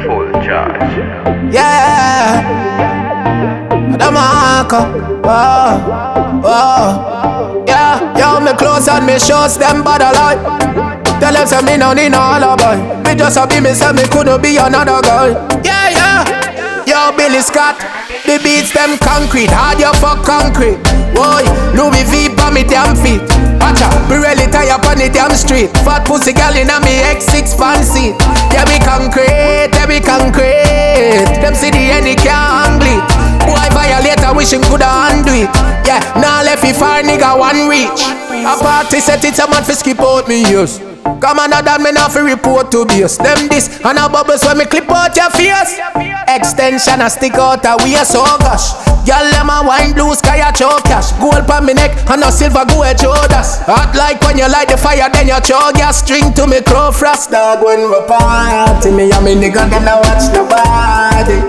full charge. Yeah, the marker. Oh, oh. Yeah, yo, me close and me shows them bad a lot. Tell them say me no need no alibi. Me just a be me say me couldn't be another guy. Yeah, yeah. Yo, Billy Scott. The beats them concrete, hard you fuck concrete. Boy, Louis V pa me damn feet. Watcha, be really tired up on the damn street. Fat pussy girl inna me X6 fancy. Yeah, we concrete, yeah, we concrete. Them see the end, they can't handle it. Boy, violate, I wish him coulda undo it. Yeah, now left it far, nigga, one reach. A party set it, a man fi skip out me years. Come on, that me not fi report to base. Them this, and a bubbles when me clip out your face. Extension a stick out a waist, oh gosh. Y'all let my wine blue sky a choke cash. Gold pa me neck and a silver go at Jodas. Hot like when you light the fire, then you choke your string to me crow frost. Dog when we party, me and me nigga them not watch nobody.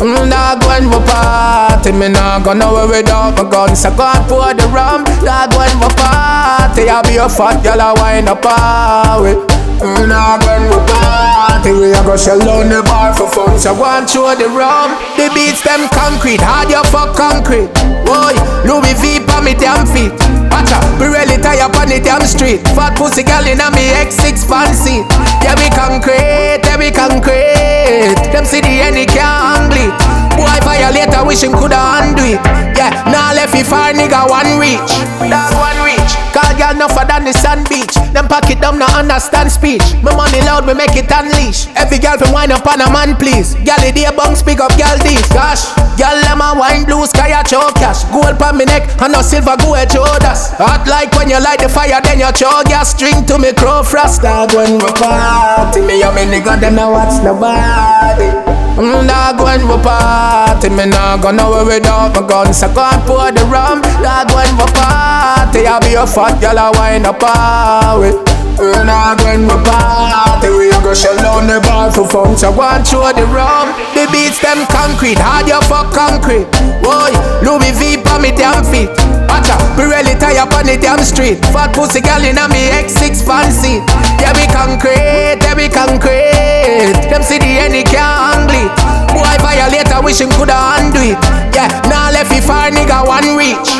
Dog when we party, me not gonna worry about my guns. So go and pour the rum. Dog when we party, I be a fat girl a wine up away. Dog when we party, we a go shell down the bar for fun. So go and show the rum. The beats them concrete, hard you fuck concrete. Boy, Louis V pa me damn feet. Watcha, be really tired up on the damn street. Fat pussy girl inna me X6 fancy. Yeah, we concrete, yeah, we concrete. Them see the end, they can't handle it. Boy, violate, I wish him coulda undo it. Yeah, now left it far, nigga, one reach. Dog one reach. Call girl no for than the sand beach. Them pack it down, no understand speech. My money loud, me make it unleash. Every girl from wine up on a man, please. Girl, the day bong speak up, girl, this. Gosh, girl, let my wine blue sky a choke cash. Gold pa me neck, and no silver go at Jodas. Hot like when you light the fire, then you choke your string to me crow frost. Dog when we party, me and me nigga, them no watch nobody. Dog when we party, me not gonna worry about my guns. So go and pour the rum. Dog when we party, I be a fat girl a wine up away. Dog when we party, we a go shell down the bar for fun. So go and show the rum. The beats them concrete, hard you fuck concrete. Boy, Louis V pa me damn feet. Watcha, be really tired up on the damn street. Fat pussy girl inna me X6 fancy. Yeah, we concrete, yeah, we concrete. Them see the end, they can't handle it. Boy, violate, I wish him coulda undo it. Yeah, now left it far, nigga, one reach.